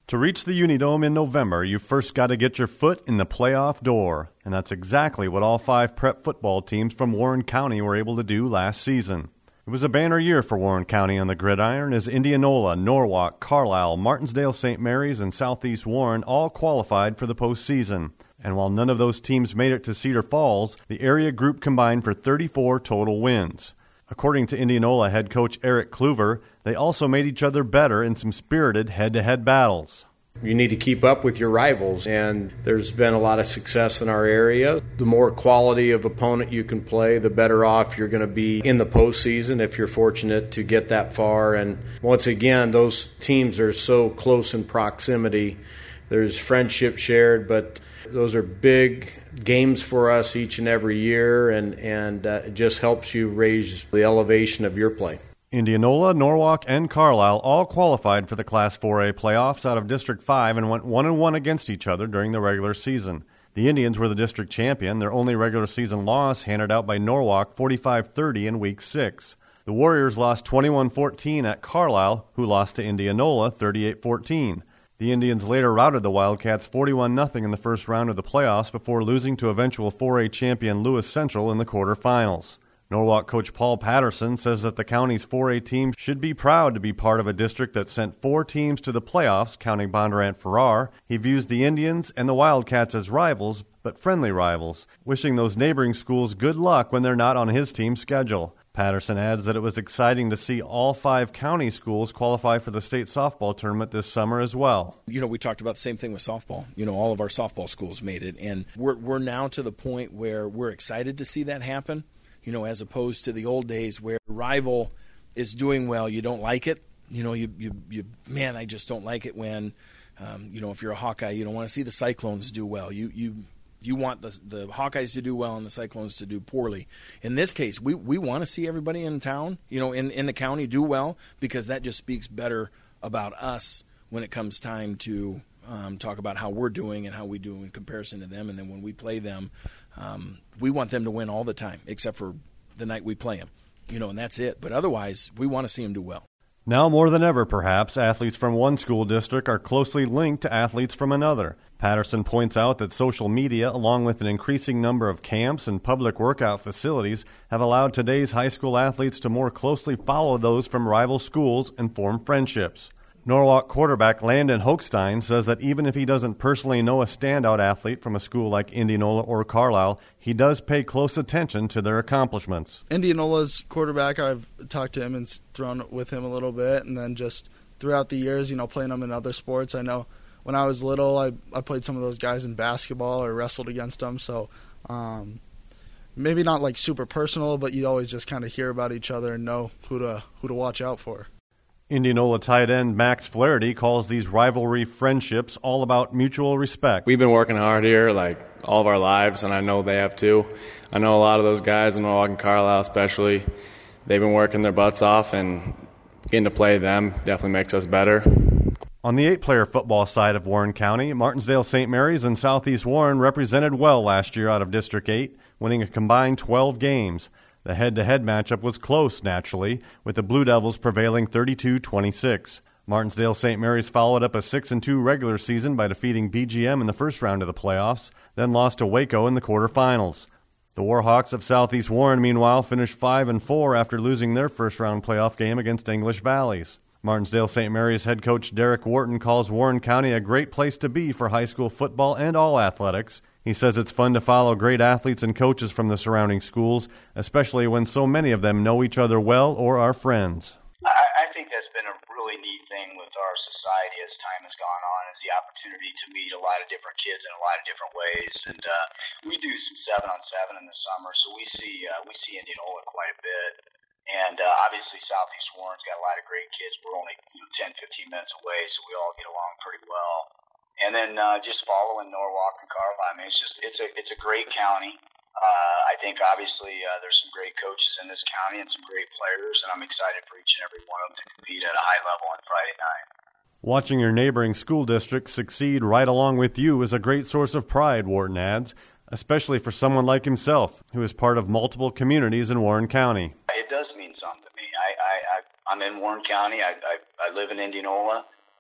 To reach the Unidome in November, you first got to get your foot in the playoff door, and that's exactly what all 5 prep football teams from Warren County were able to do last season. It was a banner year for Warren County on the gridiron as Indianola, Norwalk, Carlisle, Martinsdale St. Mary's, and Southeast Warren all qualified for the postseason. And while none of those teams made it to Cedar Falls, the area group combined for 34 total wins. According to Indianola head coach Eric Kluver, they also made each other better in some spirited head-to-head battles. You need to keep up with your rivals, and there's been a lot of success in our area. The more quality of opponent you can play, the better off you're going to be in the postseason if you're fortunate to get that far. And once again, those teams are so close in proximity. There's friendship shared, but those are big games for us each and every year, and it just helps you raise the elevation of your play. Indianola, Norwalk, and Carlisle all qualified for the Class 4A playoffs out of District 5 and went 1-1 against each other during the regular season. The Indians were the district champion, their only regular season loss handed out by Norwalk 45-30 in Week 6. The Warriors lost 21-14 at Carlisle, who lost to Indianola 38-14. The Indians later routed the Wildcats 41-0 in the first round of the playoffs before losing to eventual 4A champion Lewis Central in the quarterfinals. Norwalk coach Paul Patterson says that the county's 4A team should be proud to be part of a district that sent 4 teams to the playoffs, counting Bondurant-Farrar. He views the Indians and the Wildcats as rivals, but friendly rivals, wishing those neighboring schools good luck when they're not on his team's schedule. Patterson adds that it was exciting to see all 5 county schools qualify for the state softball tournament this summer as well. We talked about the same thing with softball. All of our softball schools made it, and we're now to the point where we're excited to see that happen, as opposed to the old days where a rival is doing well, you don't like it. I just don't like it when, if you're a Hawkeye, you don't want to see the Cyclones do well. You want the Hawkeyes to do well and the Cyclones to do poorly. In this case, we want to see everybody in town, in the county do well, because that just speaks better about us when it comes time to talk about how we're doing and how we do in comparison to them. And then when we play them, we want them to win all the time, except for the night we play them, and that's it. But otherwise, we want to see them do well. Now more than ever, perhaps, athletes from one school district are closely linked to athletes from another. Patterson points out that social media, along with an increasing number of camps and public workout facilities, have allowed today's high school athletes to more closely follow those from rival schools and form friendships. Norwalk quarterback Landon Hochstein says that even if he doesn't personally know a standout athlete from a school like Indianola or Carlisle, he does pay close attention to their accomplishments. Indianola's quarterback, I've talked to him and thrown with him a little bit, and then just throughout the years, playing him in other sports. I know when I was little, I played some of those guys in basketball or wrestled against them, so maybe not like super personal, but you always just kind of hear about each other and know who to watch out for. Indianola tight end Max Flaherty calls these rivalry friendships all about mutual respect. We've been working hard here all of our lives, and I know they have too. I know a lot of those guys in Norwalk and Carlisle especially. They've been working their butts off, and getting to play them definitely makes us better. On the 8-player football side of Warren County, Martinsdale St. Mary's and Southeast Warren represented well last year out of District 8, winning a combined 12 games. The head-to-head matchup was close, naturally, with the Blue Devils prevailing 32-26. Martinsdale St. Mary's followed up a 6-2 regular season by defeating BGM in the first round of the playoffs, then lost to Waco in the quarterfinals. The Warhawks of Southeast Warren, meanwhile, finished 5-4 after losing their first-round playoff game against English Valleys. Martinsdale St. Mary's head coach Derek Wharton calls Warren County a great place to be for high school football and all athletics. He says it's fun to follow great athletes and coaches from the surrounding schools, especially when so many of them know each other well or are friends. I think that's been a really neat thing with our society as time has gone on, is the opportunity to meet a lot of different kids in a lot of different ways. And we do some 7-on-7 in the summer, so we see Indianola quite a bit. And obviously Southeast Warren's got a lot of great kids. We're only 10, 15 minutes away, so we all get along pretty well. And then just following Norwalk and Carlisle, I mean, it's a great county. I think obviously there's some great coaches in this county and some great players, and I'm excited for each and every one of them to compete at a high level on Friday night. Watching your neighboring school district succeed right along with you is a great source of pride, Wharton adds, especially for someone like himself, who is part of multiple communities in Warren County. It does mean something to me. I'm in Warren County. I live in Indianola.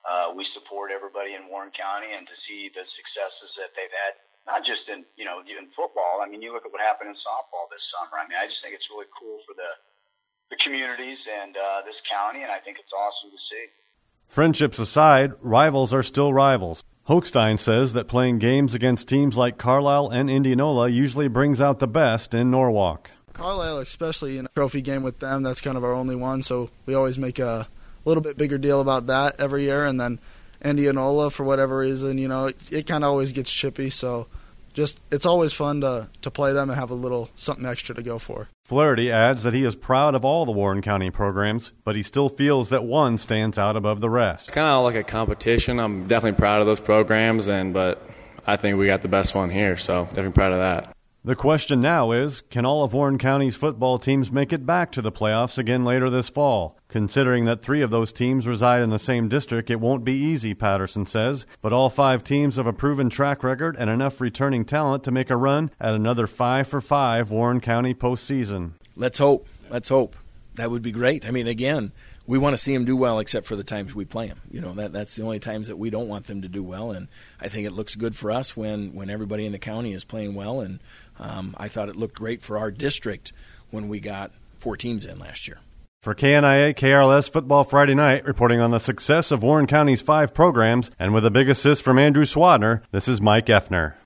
we support everybody in Warren County, and to see the successes that they've had, not just in football. I mean, you look at what happened in softball this summer. I mean, I just think it's really cool for the communities and this county, and I think it's awesome to see. Friendships aside, rivals are still rivals. Hochstein says that playing games against teams like Carlisle and Indianola usually brings out the best in Norwalk. Carlisle, especially in a trophy game with them, that's kind of our only one, so we always make a little bit bigger deal about that every year. And then Indianola, for whatever reason, it kind of always gets chippy, so it's always fun to play them and have a little something extra to go for. Flaherty adds that he is proud of all the Warren County programs, but he still feels that one stands out above the rest. It's kind of like a competition. I'm definitely proud of those programs, but I think we got the best one here, so definitely proud of that. The question now is, can all of Warren County's football teams make it back to the playoffs again later this fall? Considering that 3 of those teams reside in the same district, it won't be easy, Patterson says, but all 5 teams have a proven track record and enough returning talent to make a run at another 5-for-5 Warren County postseason. Let's hope. That would be great. I mean, again, we want to see them do well except for the times we play them. That's the only times that we don't want them to do well, and I think it looks good for us when everybody in the county is playing well, and I thought it looked great for our district when we got 4 teams in last year. For KNIA KRLS Football Friday Night, reporting on the success of Warren County's 5 programs, and with a big assist from Andrew Swadner, this is Mike Effner.